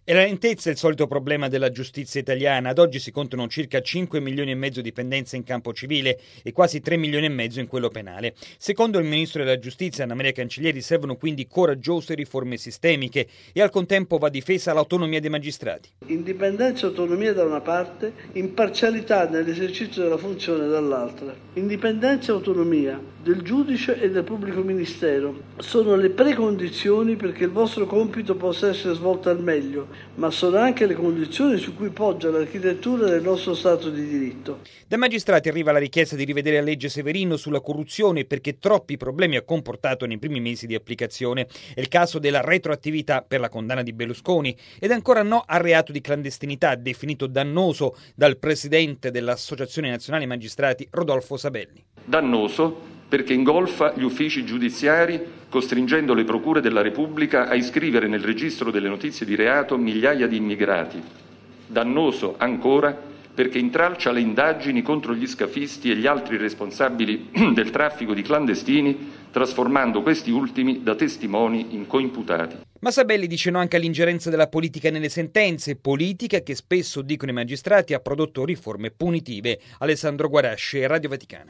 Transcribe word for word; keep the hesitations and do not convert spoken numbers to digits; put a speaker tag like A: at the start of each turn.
A: E la lentezza è il solito problema della giustizia italiana. Ad oggi si contano circa cinque milioni e mezzo di pendenze in campo civile e quasi tre milioni e mezzo in quello penale. Secondo il ministro della giustizia, Anna Maria Cancellieri, servono quindi coraggiose riforme sistemiche e al contempo va difesa l'autonomia dei magistrati.
B: Indipendenza e autonomia da una parte, imparzialità nell'esercizio della funzione dall'altra. Indipendenza e autonomia del giudice e del pubblico ministero sono le precondizioni perché il vostro compito possa essere svolto al meglio, ma sono anche le condizioni su cui poggia l'architettura del nostro Stato di diritto.
A: Dai magistrati arriva la richiesta di rivedere la legge Severino sulla corruzione perché troppi problemi ha comportato nei primi mesi di applicazione. È il caso della retroattività per la condanna di Berlusconi ed ancora no al reato di clandestinità definito dannoso dal presidente dell'Associazione Nazionale Magistrati Rodolfo Sabelli.
C: Dannoso perché ingolfa gli uffici giudiziari, costringendo le procure della Repubblica a iscrivere nel registro delle notizie di reato migliaia di immigrati. Dannoso ancora perché intralcia le indagini contro gli scafisti e gli altri responsabili del traffico di clandestini, trasformando questi ultimi da testimoni in coimputati.
A: Ma Sabelli dice no anche all'ingerenza della politica nelle sentenze, politica che spesso, dicono i magistrati, ha prodotto riforme punitive. Alessandro Guarasci, Radio Vaticana.